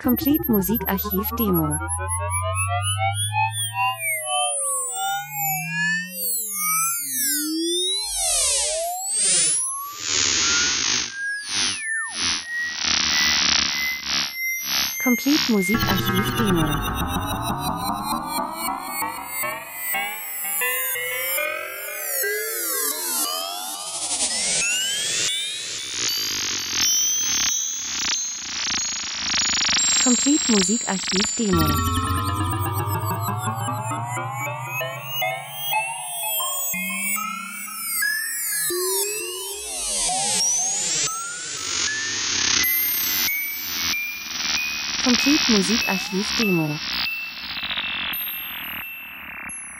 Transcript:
Complete Musikarchiv Demo. Complete Musikarchiv Demo. Complete Musikarchiv Demo. Complete Musikarchiv Demo.